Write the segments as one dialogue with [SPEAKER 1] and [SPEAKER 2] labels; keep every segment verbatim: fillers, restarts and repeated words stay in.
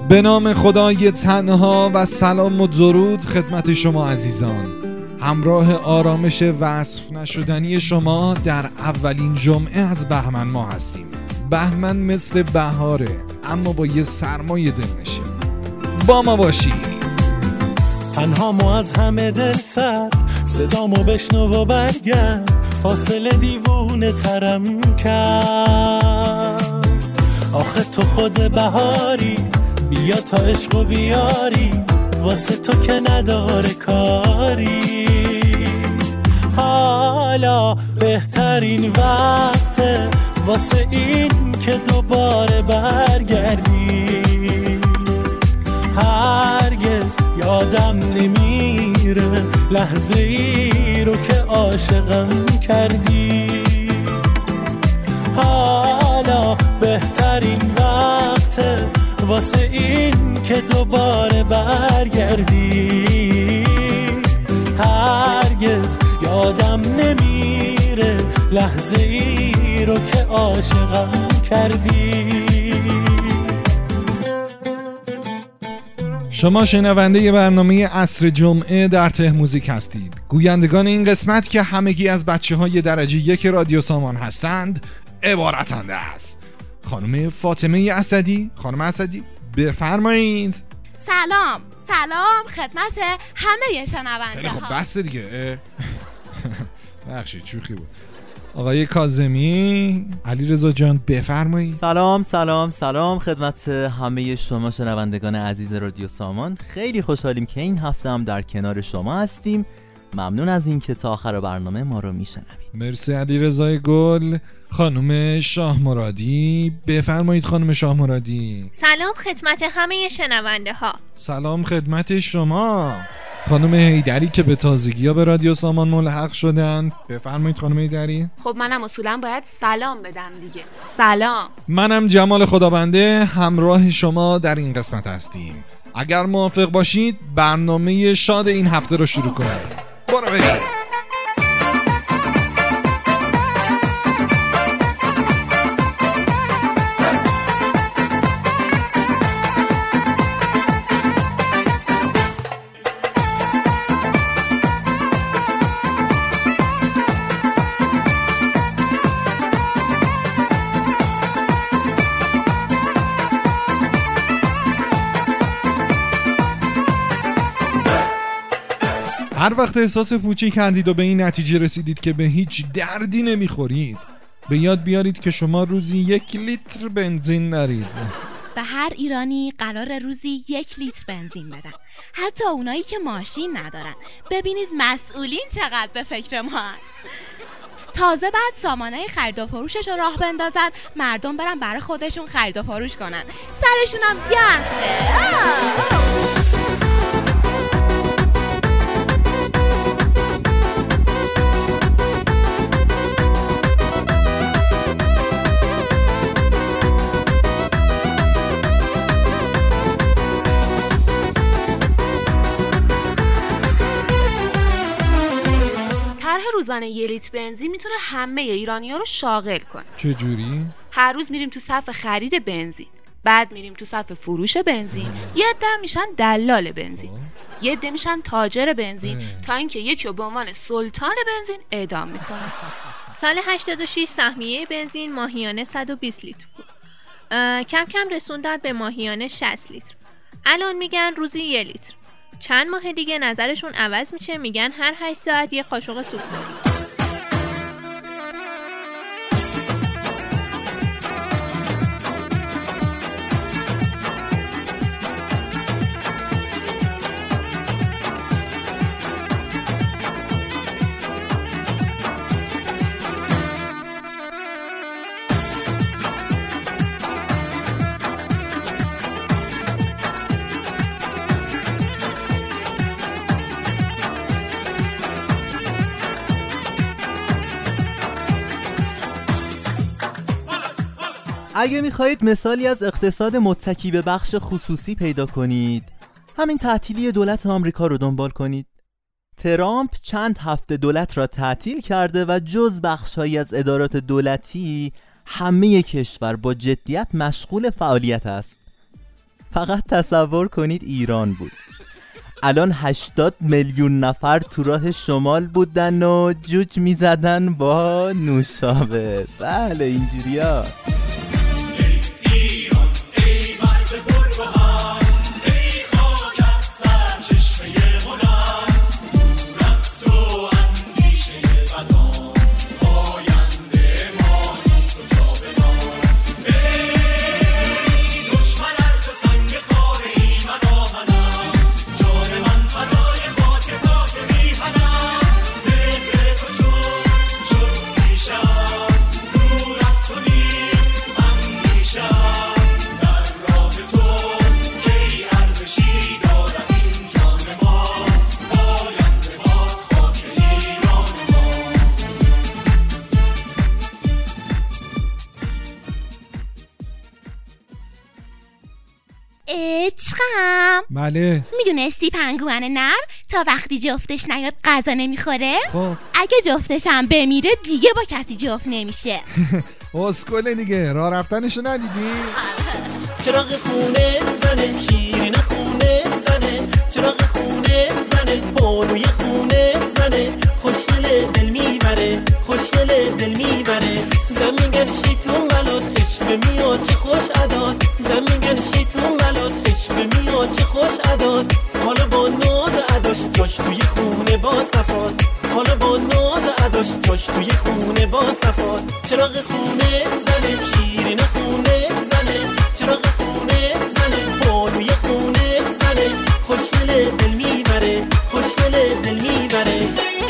[SPEAKER 1] به نام خدای تنها و سلام و درود خدمت شما عزیزان، همراه آرامش وصف نشدنی شما در اولین جمعه از بهمن ما هستیم. بهمن مثل بهاره اما با یه سرمایه دلنشین. با ما باشید.
[SPEAKER 2] تنها ما از همه دل سرد، صدامو بشنو و برگرد، فاصله دیوونه ترم کرد. آخه تو خود بهاری، بیا تا عشق و بیاری، واسه تو که نداره کاری. حالا بهترین وقته واسه این که دوباره برگردی. هرگز یادم نمیره لحظه ای رو که عاشقم کردی. حالا بهترین وقته واسه این که دوباره برگردی. هرگز یادم نمیره لحظه ای رو که عاشقم کردی.
[SPEAKER 1] شما شنونده برنامه عصر جمعه در ته موزیک هستید. گویندگان این قسمت که همگی از بچه های درجه یک رادیو سامان هستند عبارتند است خانم فاطمه اسدی. خانم اسدی بفرمایید.
[SPEAKER 3] سلام سلام خدمت همه شنونده ها.
[SPEAKER 1] خب بس دیگه. بخشید شوخی بود. آقای کاظمی، علیرضا جان بفرمایید.
[SPEAKER 4] سلام سلام سلام خدمت همه شما شنوندگان عزیز رادیو سامان. خیلی خوشحالیم که این هفته هم در کنار شما هستیم. ممنون از این که تا آخر برنامه ما رو میشنوید.
[SPEAKER 1] مرسی علیرضا گل. خانم شاه مرادی بفرمایید. خانم شاه مرادی.
[SPEAKER 5] سلام خدمت همه شنونده ها.
[SPEAKER 1] سلام خدمت شما. خانم هیدری که به تازگی ها به رادیو سامان ملحق شدن بفرمایید. خانم هیدری.
[SPEAKER 3] خب منم اصولا باید سلام بدم دیگه. سلام.
[SPEAKER 1] منم جمال خدابنده همراه شما در این قسمت هستیم. اگر موافق باشید برنامه شاد این هفته رو شروع کنیم. برو بریم. هر وقت احساس پوچی کردید و به این نتیجه رسیدید که به هیچ دردی نمیخورید، به یاد بیارید که شما روزی یک لیتر بنزین نرید.
[SPEAKER 3] به هر ایرانی قرار روزی یک لیتر بنزین بدن، حتی اونایی که ماشین ندارن. ببینید مسئولین چقدر به فکر ما هن. تازه بعد سامانه خرید و فروشش رو راه بندازن، مردم برن برای خودشون خرید و فروش کنن، سرشون هم گرم شه. روزانه یه لیتر بنزین میتونه همه ایرانی‌ها رو شاغل کنه.
[SPEAKER 1] چه جوری؟
[SPEAKER 3] هر روز میریم تو صف خرید بنزین، بعد میریم تو صف فروش بنزین، یه عده میشن دلال بنزین، یه عده میشن تاجر بنزین، تا اینکه یکی رو به عنوان سلطان بنزین اعدام میکنه.
[SPEAKER 5] سال هشتاد و شش سهمیه بنزین ماهیانه صد و بیست لیتر بود. کم کم رسوندن به ماهیانه شصت لیتر. الان میگن روزی یه لیتر. چند ماه دیگه نظرشون عوض میشه، میگن هر هشت ساعت یه قاشق سوپ کنید.
[SPEAKER 4] اگه میخواهید مثالی از اقتصاد متکی به بخش خصوصی پیدا کنید، همین تعطیلی دولت آمریکا رو دنبال کنید. ترامپ چند هفته دولت را تعطیل کرده و جز بخش‌هایی از ادارات دولتی همه کشور با جدیت مشغول فعالیت است. فقط تصور کنید ایران بود. الان هشتاد میلیون نفر تو راه شمال بودن و جوج میزدن با نوشابه. بله اینجوریا.
[SPEAKER 3] عشقم،
[SPEAKER 1] بله.
[SPEAKER 3] میدونستی پنگوان نر تا وقتی جفتش نیاد غذا نمیخوره؟
[SPEAKER 1] خب
[SPEAKER 3] اگه جفتش هم بمیره دیگه با کسی جفت نمیشه.
[SPEAKER 1] اسکله دیگه، راه رفتنشو ندیدی؟
[SPEAKER 2] چراغ خونه زنه، شیرین خونه زنه، چراغ خونه زنه، بانوی خونه زنه، خوشگل دل میبره، خوشگل دل میبره. زمین گرشی تو ملاس عشق میاد چه خوش عداست، زمین گرشی تو ملاس عشق میاد چه خوش عداست. حالا با ناز عداش جاش توی خونه با صفاست، حالا با ناز عداش جاش توی خونه با صفاست. چراغ خونه زنه، شیرین خونه زنه، چراغ خونه زنه، بانوی خونه زنه، خوشگل دل میبره، خوشگل دل میبره.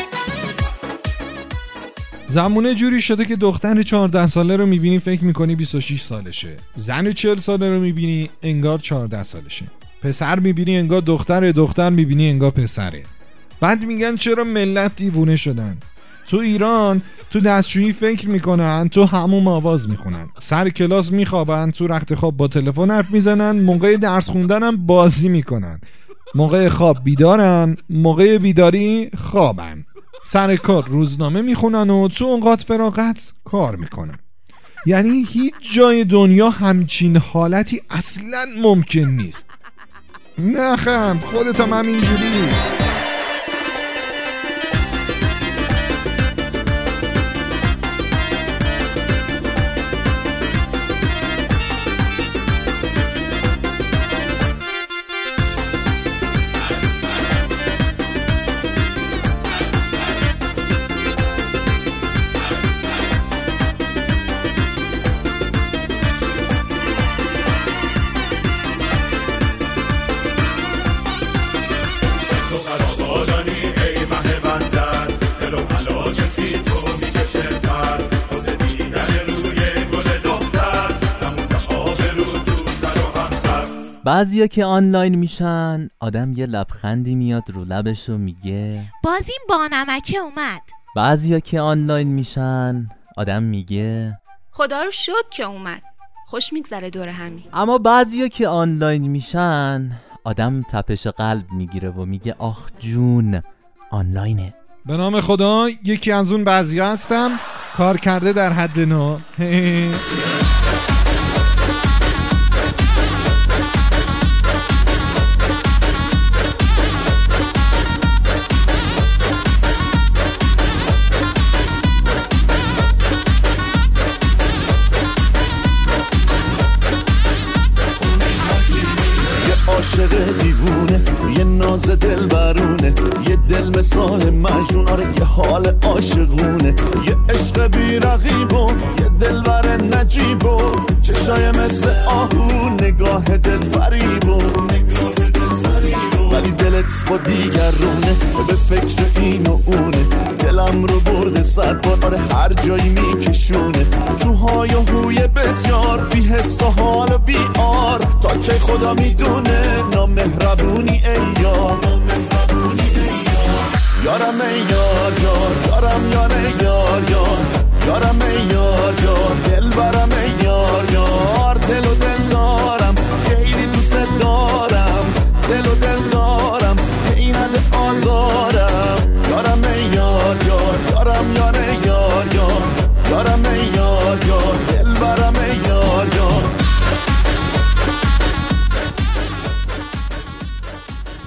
[SPEAKER 1] زمونه جوری شده که دختر چهارده ساله رو میبینی فکر میکنی بیست و شش سالشه، زن چهل ساله رو میبینی انگار چهارده سالشه، پسر میبینی انگار دختره، دختر میبینی انگار پسره. بعد میگن چرا ملت دیوونه شدن. تو ایران تو دستشویی فکر میکنن، تو حموم آواز میخونن، سر کلاس میخوابن، تو رخت خواب با تلفن حرف میزنن، موقع درس خوندن هم بازی میکنن، موقع خواب بیدارن، موقع بیداری خوابن، سر کار روزنامه میخونن و تو اوقات فراغت کار میکنن. یعنی هیچ جای دنیا همچین حالتی اصلا ممکن نیست. نخم خودت هم همینجوری.
[SPEAKER 4] بعضیا که آنلاین میشن آدم یه لبخندی میاد رو لبش و میگه
[SPEAKER 3] باز این بانمکه اومد.
[SPEAKER 4] بعضیا که آنلاین میشن آدم میگه
[SPEAKER 6] خدا رو شکر که اومد، خوش میگذره دور همی.
[SPEAKER 4] اما بعضیا که آنلاین میشن آدم تپش قلب میگیره و میگه آخ جون آنلاینه.
[SPEAKER 1] به نام خدا یکی از اون بعضی هستم، کار کرده در حد نو.
[SPEAKER 7] عاشق دیوونه، یه ناز دل برونه، یه دل مثال مجنون، آره یه حال عاشقونه، یه عشق بی رقیب و یه دل بر نجیب و چشای مثل آهو، نگاه دل فریب و نگاه دل فریب و ولی دلت با دیگرونه، به فکر این و اونه، دلم رو برده صد بار، آره هر جایی میکشونه، تو های و هوی بسیار، بی حس و حال و بی آر، تا که خدا میدونه نامهربونی ای یار، نامهربونی ای یار، یارم ای یار یار، یارم یار ای یار یار، یارم ای یار یار، دل برم ای یار یار، دل و دل دارم خیلی دوست دارم، دل و دل دارم این نده آزارم، یارم ای یار یار، یارم یار ای یار یار، یارم ای یار یار، دل برم ای یار یار.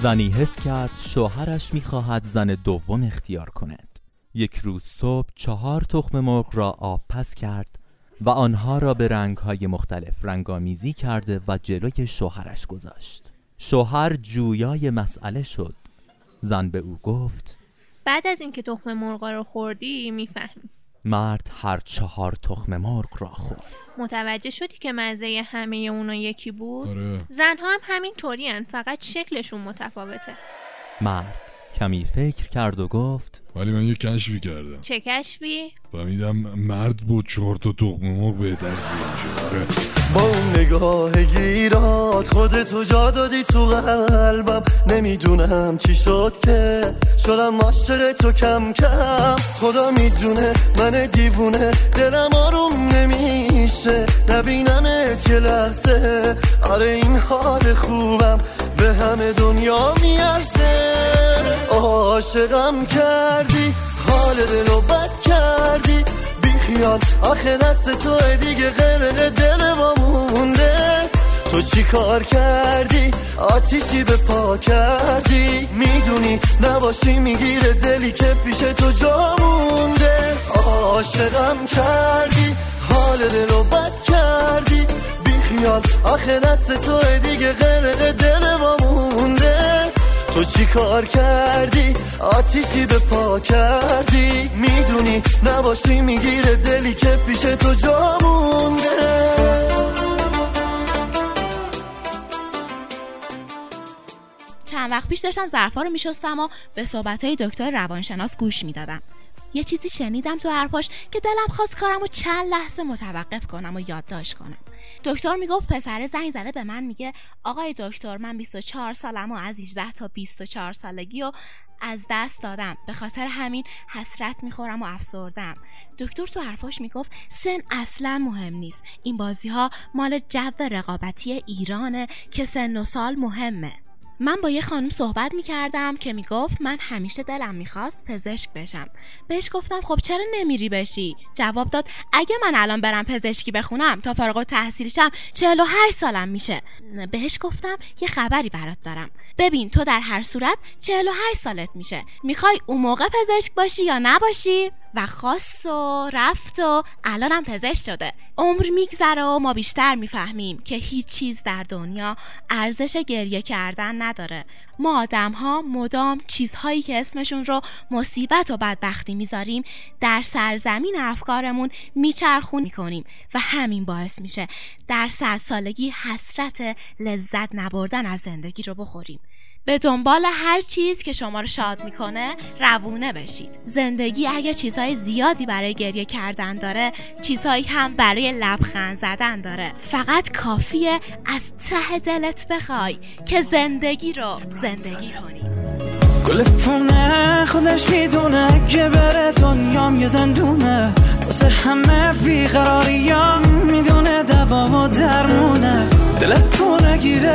[SPEAKER 4] زنی حس کرد شوهرش می‌خواهد زن دوم اختیار کند. یک روز صبح چهار تخم مرغ را آب پس کرد و آنها را به رنگ‌های مختلف رنگامیزی کرده و جلوی شوهرش گذاشت. شوهر جویای مسئله شد. زن به او گفت
[SPEAKER 5] بعد از اینکه تخم مرغ رو خوردی میفهمی.
[SPEAKER 4] مرد هر چهار تخم مرغ را خورد.
[SPEAKER 5] متوجه شدی که مزه همه اونا یکی بود؟
[SPEAKER 1] آره.
[SPEAKER 5] زنها هم همین طوری هن، فقط شکلشون متفاوته.
[SPEAKER 4] مرد کمی فکر کرد و گفت
[SPEAKER 1] ولی من یه کشفی کردم.
[SPEAKER 5] چه کشفی؟
[SPEAKER 1] فهمیدم مرد با چهار تا تخم مرغ بهتر زیاد میشه.
[SPEAKER 7] با اون نگاه گیرات خودتو جا دادی تو قلبم، نمیدونم چی شد که شدم عاشق تو کم کم. خدا میدونه من دیوونه دلم آروم نمیشه نبینمت یه لحظه. آره این حال خوبم به همه دنیا میارزه. عاشقم کردی حال دلو بد کردی بیخیال، آخه دست تو دیگه غرق دل ما مونده. تو چی کار کردی آتیشی به پا کردی، میدونی نباشی میگیره دلی که پیش تو جا مونده. عاشقم کردی حال دلو بد کردی بیخیال، آخه دست تو دیگه غرق دل ما مونده. تو چی کار کردی آتیشی به پا کردی، میدونی نباشی میگیره دلی که پیش تو جا مونده.
[SPEAKER 3] چند وقت پیش داشتم ظرفا رو میشستم و به صحبتهای دکتر روانشناس گوش میدادم. یه چیزی شنیدم تو حرفاش که دلم خواست کارمو چند لحظه متوقف کنم و یادداشت کنم. دکتر میگفت پسر زنگ زده به من میگه آقای دکتر من بیست و چهار سالم و از هجده تا بیست و چهار سالگی و از دست دادم، به خاطر همین حسرت میخورم و افسردم. دکتر تو حرفاش میگفت سن اصلا مهم نیست، این بازی ها مال جو رقابتی ایرانه که سن و سال مهمه. من با یه خانم صحبت میکردم که میگفت من همیشه دلم میخواست پزشک بشم. بهش گفتم خب چرا نمیری بشی؟ جواب داد اگه من الان برم پزشکی بخونم تا فارغ التحصیلشم چهل و هشت سالم میشه. بهش گفتم یه خبری برات دارم، ببین تو در هر صورت چهل و هشت سالت میشه، میخوای اون موقع پزشک باشی یا نباشی؟ و خواست و رفت و الانم پزشک شده. عمر میگذره و ما بیشتر میفهمیم که هیچ چیز در دنیا ارزش گریه کردن نداره. ما آدم ها مدام چیزهایی که اسمشون رو مصیبت و بدبختی میذاریم در سرزمین افکارمون میچرخون میکنیم و همین باعث میشه در صد سالگی حسرت لذت نبردن از زندگی رو بخوریم. به دنبال هر چیز که شما رو شاد میکنه روونه بشید. زندگی اگه چیزهای زیادی برای گریه کردن داره، چیزهایی هم برای لبخند زدن داره. فقط کافیه از ته دلت بخوای که زندگی رو زندگی کنی.
[SPEAKER 8] گل پونه خودش میدونه که بره دنیام یه زندونه، واسه همه بیقراریام میدونه دوا و درمونه. دلت پونه گیره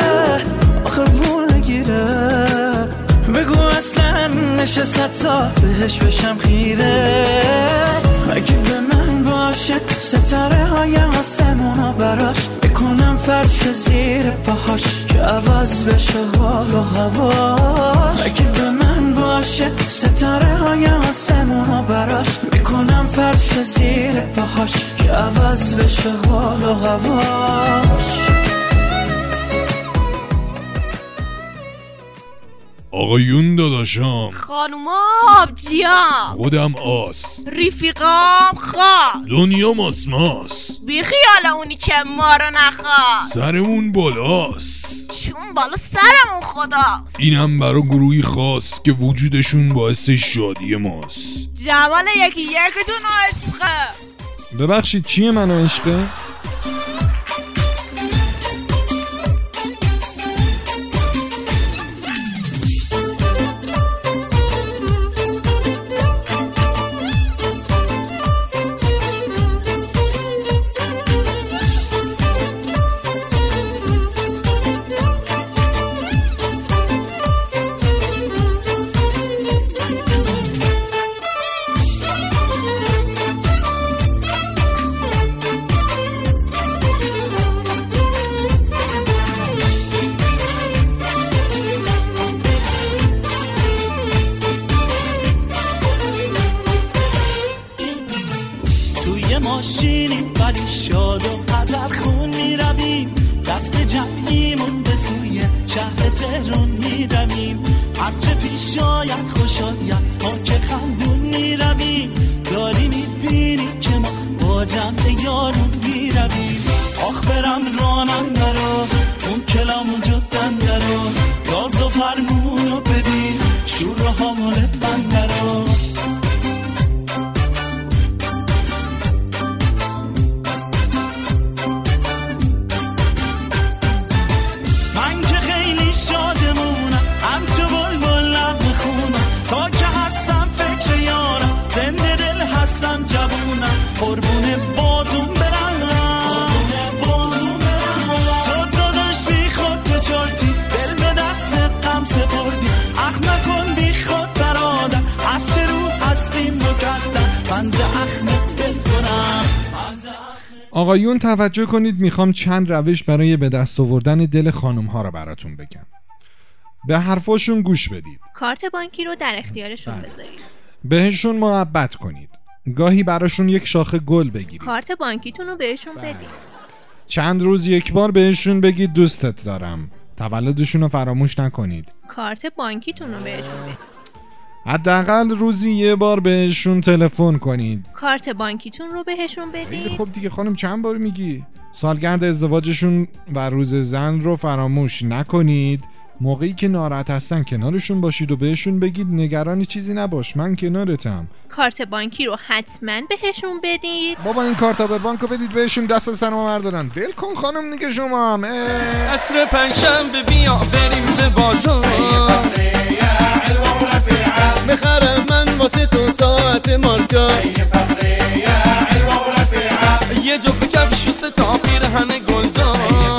[SPEAKER 8] آخه پونه گیره، بگو اصلا نشست سال بهش بشم خیره. اگه به من باشه ستاره های آسمونا براش بکنم فرش زیر پاهاش که عوض بشه حال و هواش. اگه به من باشه ستاره های آسمونا براش بکنم فرش زیر پاهاش که عوض بشه حال و هواش.
[SPEAKER 1] آقایون داداشام،
[SPEAKER 3] خانوما آبجیام،
[SPEAKER 1] خودم آس،
[SPEAKER 3] رفیقام خواست،
[SPEAKER 1] دنیا ماس ماس،
[SPEAKER 3] بی خیال اونی که ما رو نخواست،
[SPEAKER 1] سرمون بالاست
[SPEAKER 3] چون بالا سرمون خداست.
[SPEAKER 1] اینم برا گروهی خاص که وجودشون باعث شادی ماست.
[SPEAKER 3] جمال یکی یکتون عشقه.
[SPEAKER 1] ببخشید چیه منو عشقه؟
[SPEAKER 2] دست جمعیمون به سوی شهر تهران میرویم، هرچه پیش آید خوش آید ما که خندون میرویم، داری میبینی که ما با جمع یارون میرویم. آخ برم راننده رو اون کلام جدنده رو، گاز و فرمون رو ببین شور و حمال بنده رو. من که خیلی شادمونم همچو بلبل لب خونم، تا که هستم فکر یارم زنده دل هستم جوونم، قربون بازون برم قربون برم. تو داداش بی خود تو چالتی دل به دست غم سپردی، اخ نکن بی خود برادر از چه رو هستیم مقدر، بنده اخمت دل کنم.
[SPEAKER 1] آقایون توجه کنید، میخوام چند روش برای به دست آوردن دل خانم ها رو براتون بگم. به حرفاشون گوش بدید.
[SPEAKER 5] کارت بانکی رو در اختیارشون بذارید.
[SPEAKER 1] بهشون محبت کنید. گاهی براشون یک شاخه گل بگیرید.
[SPEAKER 5] کارت بانکیتون رو بهشون بدید.
[SPEAKER 1] چند روز یک بار بهشون بگید دوستت دارم. تولدشون رو فراموش نکنید.
[SPEAKER 5] کارت بانکیتون رو بهشون بدید.
[SPEAKER 1] حداقل روزی یه بار بهشون تلفن کنید.
[SPEAKER 5] کارت بانکیتون رو بهشون بدید.
[SPEAKER 1] خب دیگه خانم چند بار میگی؟ سالگرد ازدواجشون و روز زن رو فراموش نکنید. موقعی که ناراحت هستن کنارشون باشید و بهشون بگید نگران چیزی نباش، من کنارتم.
[SPEAKER 5] کارت بانکی رو حتما بهشون بدید.
[SPEAKER 1] بابا این کارت به بانکو بدید بهشون، دست سر ما بردارن. ول کن خانم دیگه شما هم.
[SPEAKER 8] عصر پنجشنبه بیا بریم به بازار، بخرم من واسه تو ساعت مارکا، یه جفت کفش و سه تا پیرهن گلدار،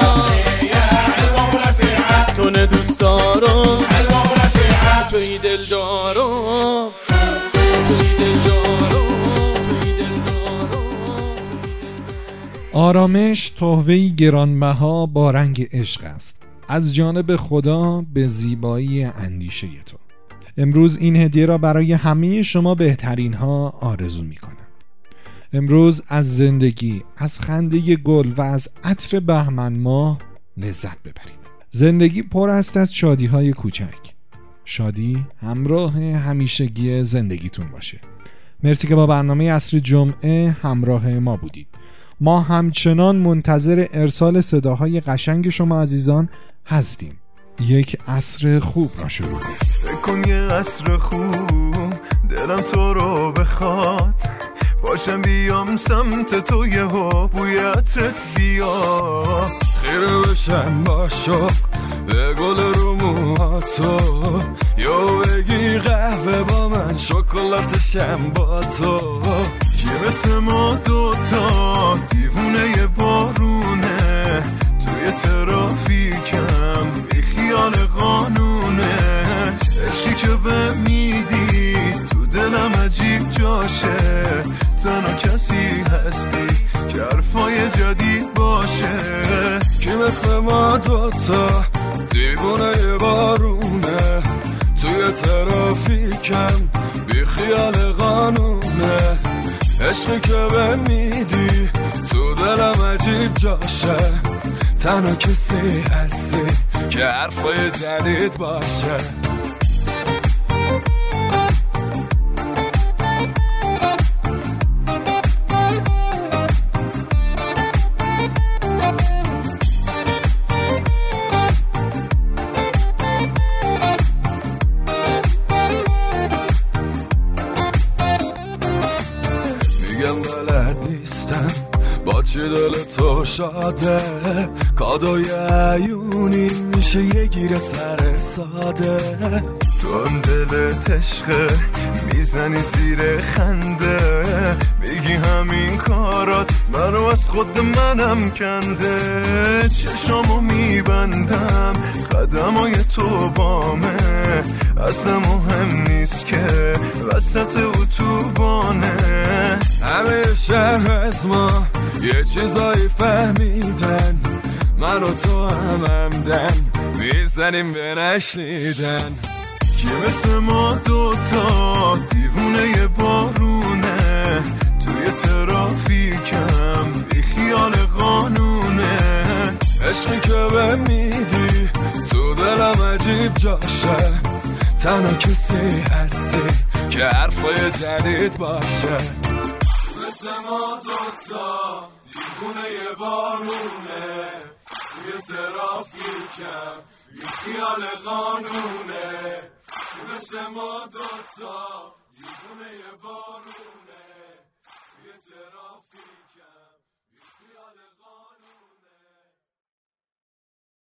[SPEAKER 8] تو نه دوست دارم توی دل دارم، توی دل دارم، توی دل دارم.
[SPEAKER 1] آرامش تحفه‌ای گرانبها با رنگ عشق است، از جانب خدا به زیبایی اندیشه تو. امروز این هدیه را برای همه شما بهترین ها آرزو می کنم. امروز از زندگی، از خنده گل و از عطر بهمن ماه لذت ببرید. زندگی پر است از شادی های کوچک. شادی همراه همیشگی زندگیتون باشه. مرسی که با برنامه عصر جمعه همراه ما بودید. ما همچنان منتظر ارسال صداهای قشنگ شما عزیزان هستیم. یک عصر خوب را شروع کنیم.
[SPEAKER 7] فکر کن یه عصر خوب دلم تو رو بخواد، باشم بیام سمت تو یه ها بوی عطرت بیا،
[SPEAKER 8] خیره بشم با شوق به گل رو موهاتو، یا بگی قهوه با من شکلاتشم با تو،
[SPEAKER 7] که مثل ما دوتا دیوونه بارونه، توی ترافیکم بی خیال قانونه، عشقی که به میدی تو دلم عجیب جاشه، تنها کسی هستی که حرفای جدید باشه،
[SPEAKER 8] که مثل ما دوتا دیوونه بارونه، توی ترافیکم بی خیال قانونه، عشقی که به میدی تو دلم عجیب جاشه، تنها کسی هستی که حرفای جدید باشه. میگم بلد نیستم با چی دل تو شاده، کادوی عیونی میشه یه گیر سر ساده،
[SPEAKER 7] تو هم دلت عشقه میزنی زیر خنده، میگی همین کارات منو از خود منم کنده، چشامو میبندم قدمای تو بامه، اصلا مهم نیست که وسط اتوبانه،
[SPEAKER 8] همه شهر از ما یه چیزایی فهمیدن، من و تو هم همدن میزنیم به نشنیدن،
[SPEAKER 7] که مثل ما دوتا دیوونه بارونه، توی ترافیکم بی خیال قانونه،
[SPEAKER 8] عشقی که
[SPEAKER 9] بهم میدی تو دلم عجیب جاشه، تنها کسی هستی که حرفای جدید باشه. مثل ما دوتا دیوونه یه بارونه، توی ترافیکم یه خیال قانونه. مثل ما دوتا دیوونه یه بارونه، توی ترافیک